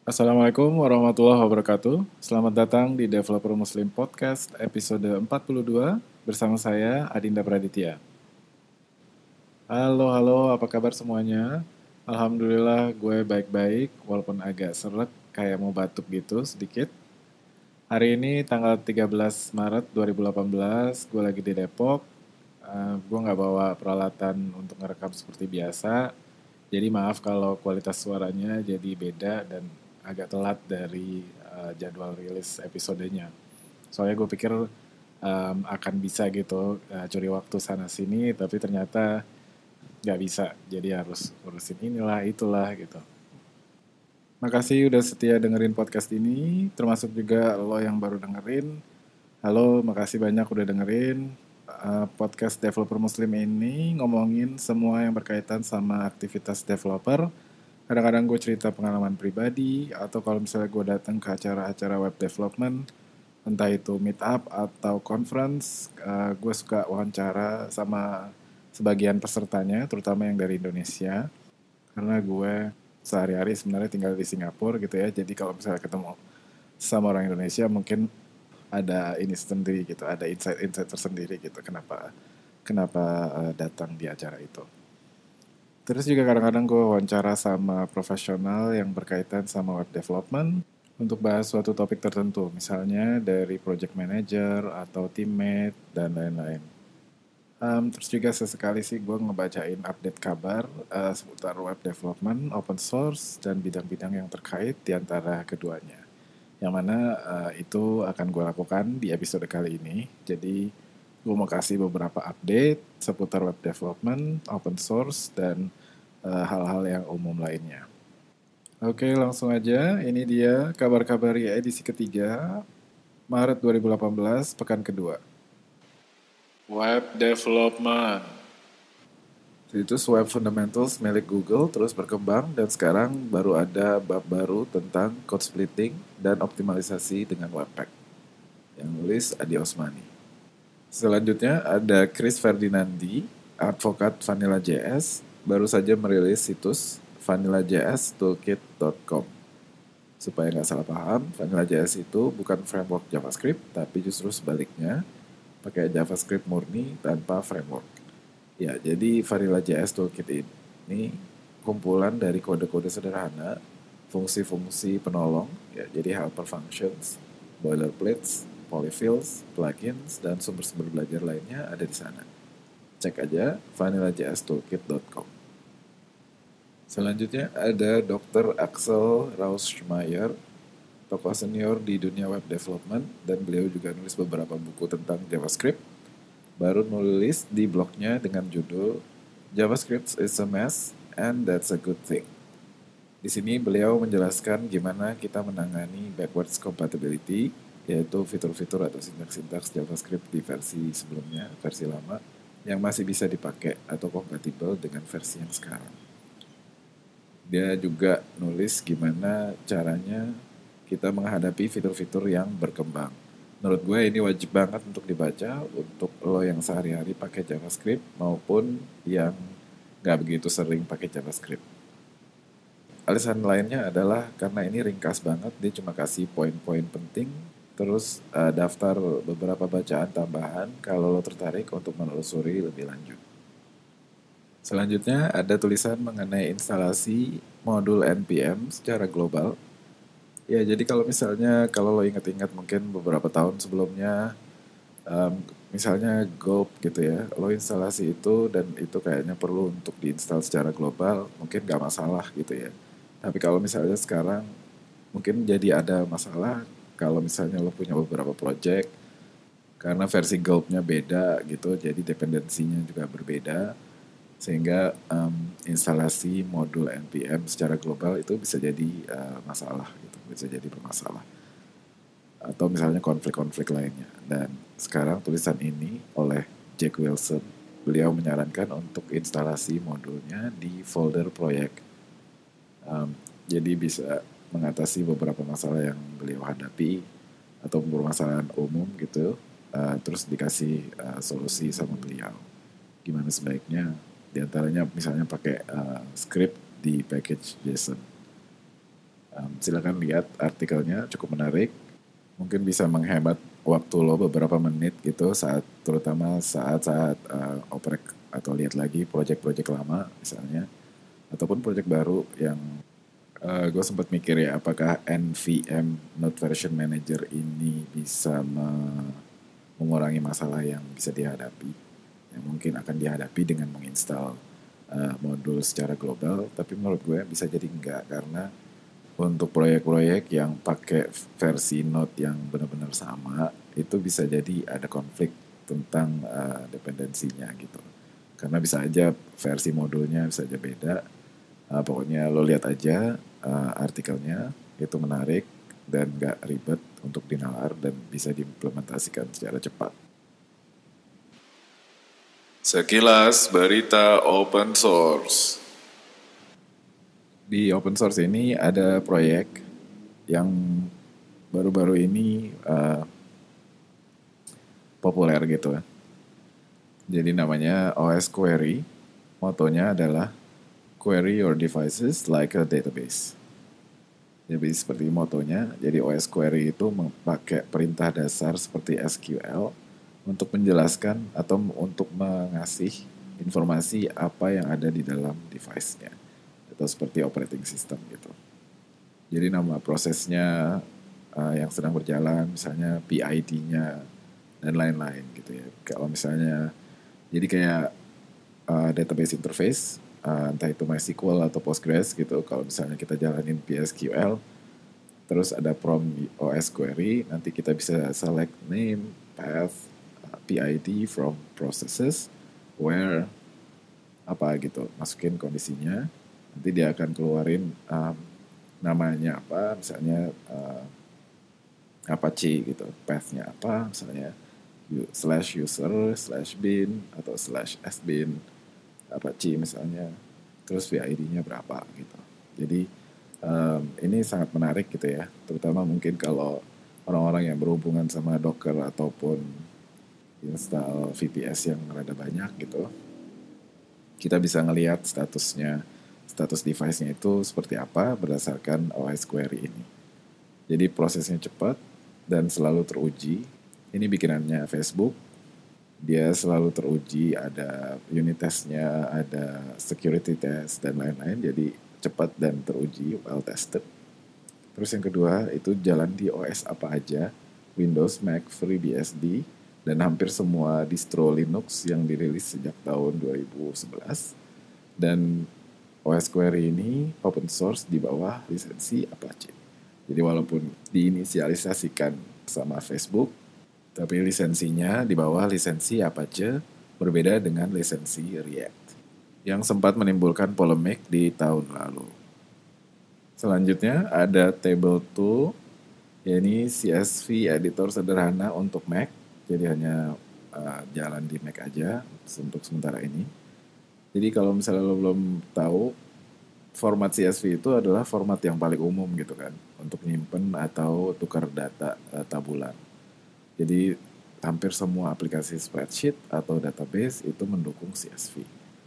Assalamualaikum warahmatullahi wabarakatuh. Selamat datang di Developer Muslim Podcast episode 42 bersama saya Adinda Praditya. Halo, halo, apa kabar semuanya? Alhamdulillah gue baik-baik walaupun agak seret kayak mau batuk gitu sedikit. Hari ini tanggal 13 Maret 2018, gue lagi di Depok. Gue nggak bawa peralatan untuk ngerekam seperti biasa. Jadi maaf kalau kualitas suaranya jadi beda dan agak telat dari jadwal rilis episodenya. Soalnya gue pikir akan bisa gitu curi waktu sana sini, tapi ternyata nggak bisa. Jadi harus urusin inilah itulah gitu. Makasih udah setia dengerin podcast ini, termasuk juga lo yang baru dengerin. Halo, makasih banyak udah dengerin. Podcast Developer Muslim ini ngomongin semua yang berkaitan sama aktivitas developer. Kadang-kadang gue cerita pengalaman pribadi, atau kalau misalnya gue datang ke acara-acara web development, entah itu meetup atau conference, gue suka wawancara sama sebagian pesertanya, terutama yang dari Indonesia. Karena gue sehari-hari sebenarnya tinggal di Singapura gitu ya, jadi kalau misalnya ketemu sama orang Indonesia mungkin ada ini sendiri gitu, ada insight-insight tersendiri gitu, kenapa kenapa datang di acara itu. Terus juga kadang-kadang gue wawancara sama profesional yang berkaitan sama web development untuk bahas suatu topik tertentu, misalnya dari project manager atau teammate dan lain-lain. Terus juga sesekali sih gue ngebacain update kabar seputar web development, open source, dan bidang-bidang yang terkait di antara keduanya. Yang mana itu akan gue lakukan di episode kali ini. Jadi gue mau kasih beberapa update seputar web development, open source, dan hal-hal yang umum lainnya. Oke, langsung aja. Ini dia kabar-kabar ya edisi ketiga, Maret 2018, pekan kedua. Web Development. Situs Web Fundamentals milik Google terus berkembang dan sekarang baru ada bab baru tentang code splitting dan optimalisasi dengan Webpack. Yang nulis Adi Osmani. Selanjutnya ada Chris Ferdinandi, advokat Vanilla.js, baru saja merilis situs vanillajstoolkit.com. Supaya nggak salah paham, Vanilla.js itu bukan framework JavaScript, tapi justru sebaliknya, pakai JavaScript murni tanpa framework. Ya, jadi Vanilla.js Toolkit ini kumpulan dari kode-kode sederhana, fungsi-fungsi penolong, ya, jadi helper functions, boilerplates, polyfills, plugins, dan sumber-sumber belajar lainnya ada di sana. Cek aja vanillajstoolkit.com. Selanjutnya ada Dr. Axel Rauschmayer, tokoh senior di dunia web development, dan beliau juga nulis beberapa buku tentang JavaScript. Baru nulis di blognya dengan judul JavaScript is a mess and that's a good thing. Di sini beliau menjelaskan gimana kita menangani backwards compatibility, yaitu fitur-fitur atau sintaks-sintaks JavaScript di versi sebelumnya, versi lama, yang masih bisa dipakai atau kompatibel dengan versi yang sekarang. Dia juga nulis gimana caranya kita menghadapi fitur-fitur yang berkembang. Menurut gue ini wajib banget untuk dibaca untuk lo yang sehari-hari pakai JavaScript maupun yang nggak begitu sering pakai JavaScript. Alasan lainnya adalah karena ini ringkas banget, dia cuma kasih poin-poin penting, terus daftar beberapa bacaan tambahan kalau lo tertarik untuk menelusuri lebih lanjut. Selanjutnya ada tulisan mengenai instalasi modul NPM secara global. Ya, jadi kalau lo ingat-ingat mungkin beberapa tahun sebelumnya, misalnya Gulp gitu ya, lo instalasi itu dan itu kayaknya perlu untuk diinstal secara global, mungkin nggak masalah gitu ya. Tapi kalau misalnya sekarang mungkin jadi ada masalah kalau misalnya lo punya beberapa project, karena versi Gulp-nya beda gitu, jadi dependensinya juga berbeda, sehingga instalasi modul NPM secara global itu bisa jadi masalah gitu, bisa jadi bermasalah atau misalnya konflik-konflik lainnya. Dan sekarang tulisan ini oleh Jack Wilson, beliau menyarankan untuk instalasi modulnya di folder proyek. Jadi bisa mengatasi beberapa masalah yang beliau hadapi atau permasalahan umum gitu. Terus dikasih solusi sama beliau. Gimana sebaiknya? Di antaranya misalnya pakai script di package JSON. Silakan lihat artikelnya, cukup menarik. Mungkin bisa menghemat waktu lo beberapa menit gitu terutama saat oprek atau lihat lagi project-project lama misalnya ataupun project baru yang gue sempat mikir ya apakah NVM Node Version Manager ini bisa mengurangi masalah yang bisa dihadapi yang mungkin akan dihadapi dengan menginstal modul secara global, tapi menurut gue bisa jadi enggak karena untuk proyek-proyek yang pakai versi Node yang benar-benar sama itu bisa jadi ada konflik tentang dependensinya gitu. Karena bisa aja versi modulnya bisa aja beda. Pokoknya lo lihat aja artikelnya, itu menarik dan gak ribet untuk dinalar dan bisa diimplementasikan secara cepat. Sekilas berita open source. Di open source ini ada proyek yang baru-baru ini populer gitu. Jadi namanya OS Query. Motonya adalah Query your devices like a database. Jadi seperti motonya, jadi OS Query itu memakai perintah dasar seperti SQL untuk menjelaskan atau untuk mengasih informasi apa yang ada di dalam device-nya. Atau seperti operating system gitu. Jadi nama prosesnya yang sedang berjalan, misalnya PID-nya dan lain-lain gitu ya. Kalau misalnya, jadi kayak database interface, entah itu MySQL atau Postgres gitu. Kalau misalnya kita jalanin PSQL, terus ada prompt OS query, nanti kita bisa select name, path, PID from processes, where, apa gitu, masukin kondisinya, nanti dia akan keluarin namanya apa, misalnya Apache gitu, path-nya apa, misalnya /user/bin atau /sbin Apache misalnya, terus VID-nya berapa gitu. Jadi ini sangat menarik gitu ya, terutama mungkin kalau orang-orang yang berhubungan sama Docker ataupun install VPS yang rada banyak gitu, kita bisa ngelihat status device-nya itu seperti apa berdasarkan OS query ini. Jadi prosesnya cepat dan selalu teruji. Ini bikinannya Facebook. Dia selalu teruji, ada unit testnya, ada security test dan lain-lain. Jadi cepat dan teruji, well tested. Terus yang kedua itu jalan di OS apa aja, Windows, Mac, FreeBSD, dan hampir semua distro Linux yang dirilis sejak tahun 2011. Dan OS Query ini open source di bawah lisensi Apache. Jadi walaupun diinisialisasikan sama Facebook, tapi lisensinya di bawah lisensi Apache, berbeda dengan lisensi React, yang sempat menimbulkan polemik di tahun lalu. Selanjutnya ada Table2, yakni CSV editor sederhana untuk Mac, jadi hanya jalan di Mac aja untuk sementara ini. Jadi kalau misalnya lo belum tahu, format CSV itu adalah format yang paling umum gitu kan, untuk nyimpen atau tukar data tabulan. Jadi hampir semua aplikasi spreadsheet atau database itu mendukung CSV.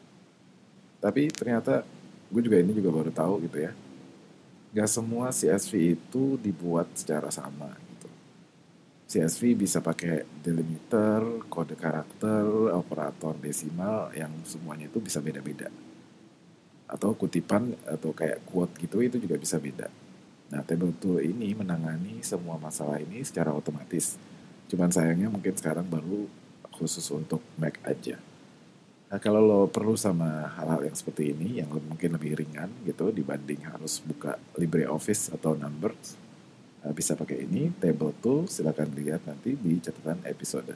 Tapi ternyata gue juga baru tahu gitu ya. Gak semua CSV itu dibuat secara sama gitu. CSV bisa pakai delimiter, kode karakter, operator desimal yang semuanya itu bisa beda-beda. Atau kutipan atau kayak quote gitu itu juga bisa beda. Nah, Table2 ini menangani semua masalah ini secara otomatis. Cuman sayangnya mungkin sekarang baru khusus untuk Mac aja. Nah, kalau lo perlu sama hal-hal yang seperti ini, yang mungkin lebih ringan gitu dibanding harus buka LibreOffice atau Numbers, bisa pakai ini, Table2, silakan lihat nanti di catatan episode.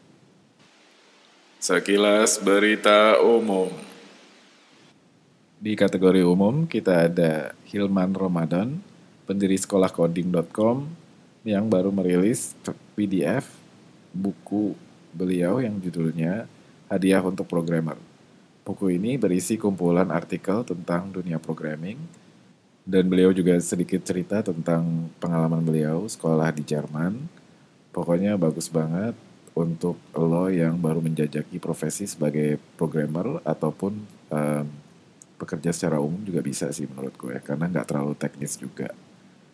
Sekilas berita umum. Di kategori umum kita ada Hilman Ramadan, pendiri sekolahcoding.com, yang baru merilis PDF buku beliau yang judulnya Hadiah untuk Programmer. Buku ini berisi kumpulan artikel tentang dunia programming, dan beliau juga sedikit cerita tentang pengalaman beliau sekolah di Jerman. Pokoknya bagus banget untuk lo yang baru menjajaki profesi sebagai programmer ataupun pekerja secara umum juga bisa sih menurut gue, karena nggak terlalu teknis juga.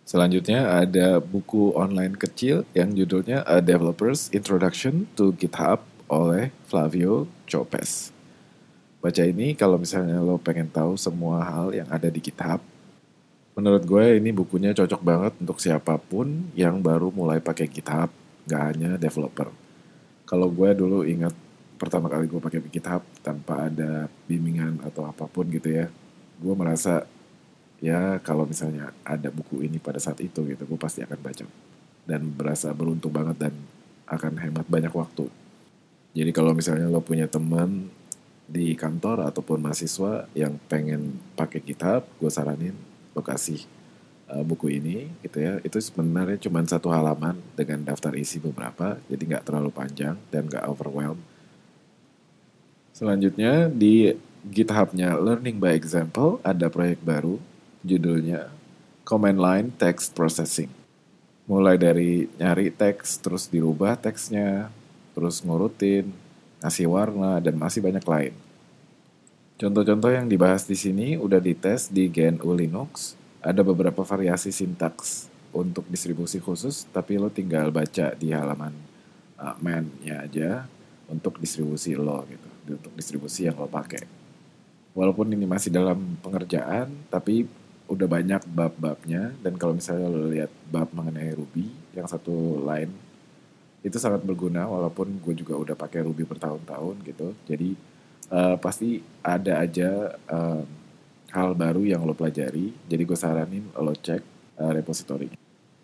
Selanjutnya ada buku online kecil yang judulnya A Developer's Introduction to GitHub oleh Flavio Chopes. Baca ini kalau misalnya lo pengen tahu semua hal yang ada di GitHub. Menurut gue ini bukunya cocok banget untuk siapapun yang baru mulai pakai GitHub, gak hanya developer. Kalau gue dulu ingat pertama kali gue pakai GitHub tanpa ada bimbingan atau apapun gitu ya, gue merasa ya kalau misalnya ada buku ini pada saat itu gitu, gue pasti akan baca dan berasa beruntung banget dan akan hemat banyak waktu. Jadi kalau misalnya lo punya teman di kantor ataupun mahasiswa yang pengen pakai GitHub, gue saranin lo kasih buku ini gitu ya. Itu sebenarnya cuma satu halaman dengan daftar isi beberapa, jadi nggak terlalu panjang dan nggak overwhelm. Selanjutnya di GitHub-nya Learning by Example ada proyek baru judulnya Command Line Text Processing. Mulai dari nyari teks, terus dirubah teksnya, terus ngurutin, ngasih warna, dan masih banyak lain. Contoh-contoh yang dibahas di sini udah dites di GNU Linux. Ada beberapa variasi sintaks untuk distribusi khusus, tapi lo tinggal baca di halaman man-nya aja untuk distribusi lo gitu, untuk distribusi yang lo pakai. Walaupun ini masih dalam pengerjaan, tapi udah banyak bab-babnya, dan kalau misalnya lo lihat bab mengenai Ruby, yang satu line itu sangat berguna walaupun gue juga udah pakai Ruby bertahun-tahun gitu. Jadi pasti ada aja hal baru yang lo pelajari. Jadi gue saranin lo cek repositorinya.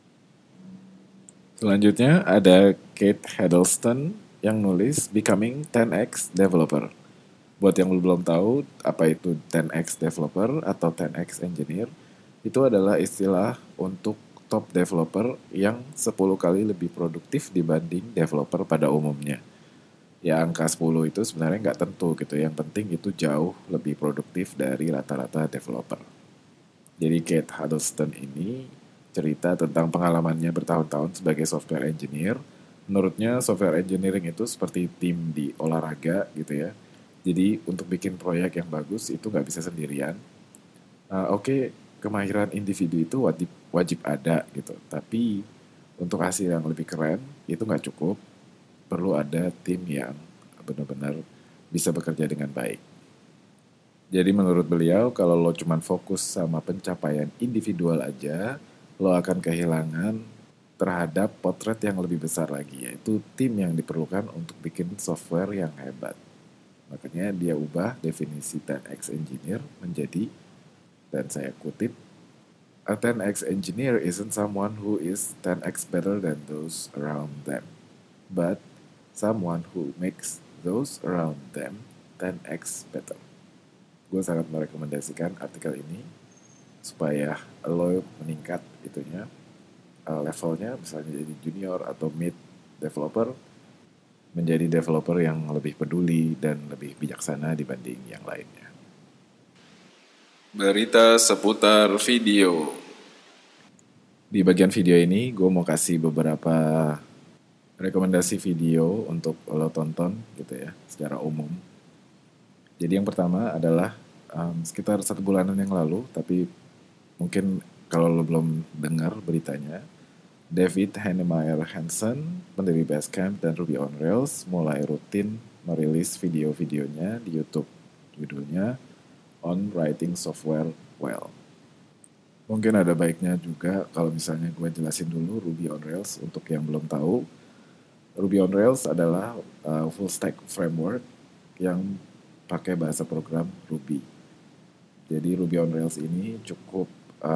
Selanjutnya ada Kate Huddleston yang nulis Becoming 10x Developer. Buat yang belum tahu apa itu 10x Developer atau 10x Engineer, itu adalah istilah untuk top developer yang 10 kali lebih produktif dibanding developer pada umumnya. Ya angka 10 itu sebenarnya nggak tentu gitu. Yang penting itu jauh lebih produktif dari rata-rata developer. Jadi Kate Huddleston ini cerita tentang pengalamannya bertahun-tahun sebagai software engineer. Menurutnya software engineering itu seperti tim di olahraga gitu ya. Jadi untuk bikin proyek yang bagus itu nggak bisa sendirian. Oke, kemahiran individu itu wajib ada gitu. Tapi untuk hasil yang lebih keren itu nggak cukup. Perlu ada tim yang benar-benar bisa bekerja dengan baik. Jadi menurut beliau kalau lo cuma fokus sama pencapaian individual aja, lo akan kehilangan terhadap potret yang lebih besar lagi, yaitu tim yang diperlukan untuk bikin software yang hebat. Makanya dia ubah definisi 10x engineer menjadi, dan saya kutip, a 10x engineer isn't someone who is 10x better than those around them, but someone who makes those around them 10x better. Gue sangat merekomendasikan artikel ini supaya lo meningkat itunya levelnya, misalnya jadi junior atau mid developer, menjadi developer yang lebih peduli dan lebih bijaksana dibanding yang lainnya. Berita seputar video. Di bagian video ini gue mau kasih beberapa rekomendasi video untuk lo tonton gitu ya secara umum. Jadi yang pertama adalah sekitar 1 bulanan yang lalu, tapi mungkin kalau lo belum dengar beritanya, David Heinemeier Hansson, pendiri Basecamp dan Ruby on Rails, mulai rutin merilis video-videonya di YouTube. Judulnya On Writing Software Well. Mungkin ada baiknya juga kalau misalnya gue jelasin dulu Ruby on Rails untuk yang belum tahu. Ruby on Rails adalah full stack framework yang pakai bahasa program Ruby. Jadi Ruby on Rails ini cukup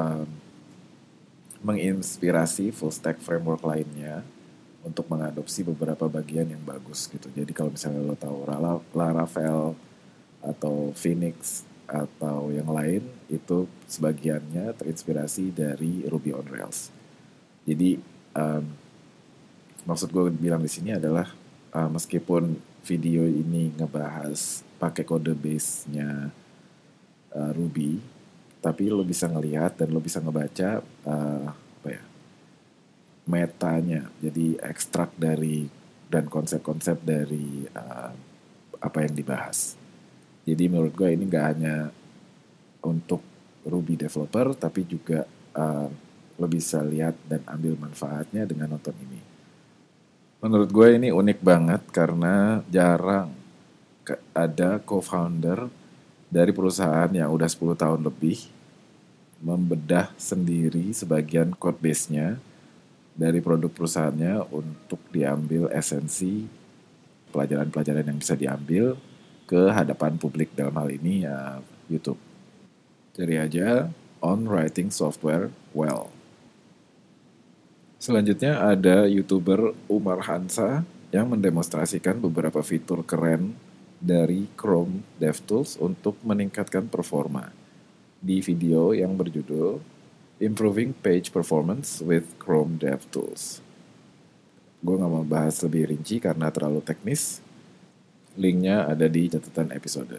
menginspirasi full stack framework lainnya untuk mengadopsi beberapa bagian yang bagus gitu. Jadi kalau misalnya lo tahu Laravel atau Phoenix atau yang lain, itu sebagiannya terinspirasi dari Ruby on Rails. Jadi maksud gue bilang di sini adalah meskipun video ini ngebahas pakai kode base-nya Ruby, tapi lo bisa ngelihat dan lo bisa ngebaca metanya, jadi ekstrak dari dan konsep-konsep dari apa yang dibahas. Jadi menurut gue ini nggak hanya untuk Ruby developer, tapi juga lo bisa lihat dan ambil manfaatnya dengan nonton ini. Menurut gue ini unik banget karena jarang ada co-founder dari perusahaan yang udah 10 tahun lebih membedah sendiri sebagian code base-nya dari produk perusahaannya untuk diambil esensi pelajaran-pelajaran yang bisa diambil ke hadapan publik, dalam hal ini ya YouTube. Cari aja On Writing Software Well. Selanjutnya ada YouTuber Umar Hansa yang mendemonstrasikan beberapa fitur keren dari Chrome DevTools untuk meningkatkan performa di video yang berjudul Improving Page Performance with Chrome DevTools. Gue gak mau bahas lebih rinci karena terlalu teknis. Linknya ada di catatan episode.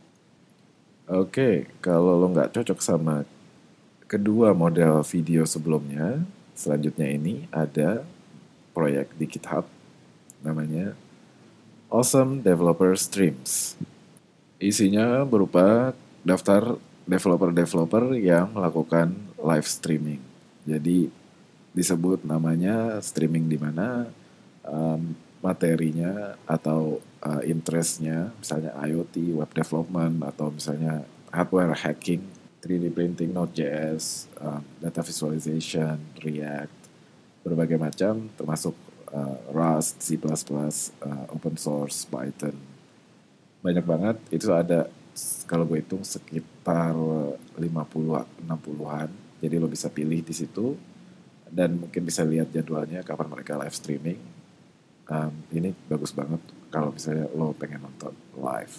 Oke, kalau lo gak cocok sama kedua model video sebelumnya, selanjutnya ini ada proyek di GitHub namanya Awesome Developer Streams. Isinya berupa daftar developer-developer yang melakukan live streaming. Jadi disebut namanya streaming di mana materinya atau interestnya, misalnya IoT, web development, atau misalnya hardware hacking, 3D printing, Node.js, data visualization, React, berbagai macam, termasuk Rust, C++, open source, Python. Banyak banget, itu ada kalau gue hitung sekitar 50-60an. Jadi lo bisa pilih di situ dan mungkin bisa lihat jadwalnya kapan mereka live streaming. Ini bagus banget kalau misalnya lo pengen nonton live.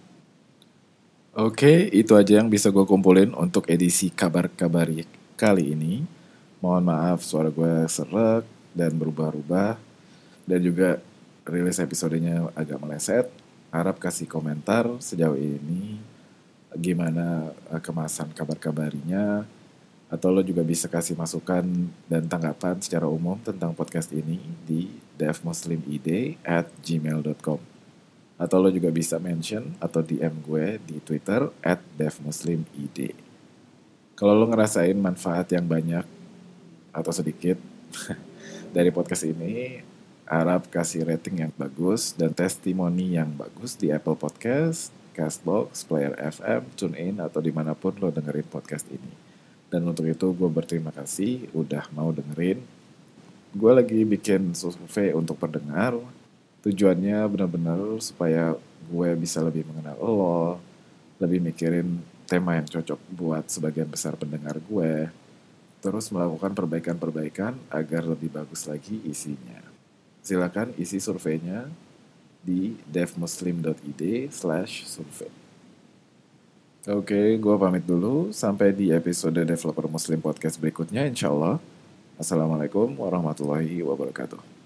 Oke, itu aja yang bisa gue kumpulin untuk edisi kabar-kabari kali ini. Mohon maaf suara gue seret dan berubah-ubah. Dan juga rilis episodenya agak meleset. Harap kasih komentar sejauh ini gimana kemasan kabar-kabarinya. Atau lo juga bisa kasih masukan dan tanggapan secara umum tentang podcast ini di devmuslimid@gmail.com. Atau lo juga bisa mention atau DM gue di Twitter @devmuslimid. Kalau lo ngerasain manfaat yang banyak atau sedikit dari podcast ini, harap kasih rating yang bagus dan testimoni yang bagus di Apple Podcast, Castbox, Player FM, TuneIn, atau dimanapun lo dengerin podcast ini. Dan untuk itu gue berterima kasih udah mau dengerin. Gue lagi bikin survei untuk pendengar. Tujuannya benar-benar supaya gue bisa lebih mengenal lo, lebih mikirin tema yang cocok buat sebagian besar pendengar gue, terus melakukan perbaikan-perbaikan agar lebih bagus lagi isinya. Silakan isi surveinya di devmuslim.id/survey. Oke, gue pamit dulu. Sampai di episode Developer Muslim Podcast berikutnya, insya Allah. Assalamualaikum warahmatullahi wabarakatuh.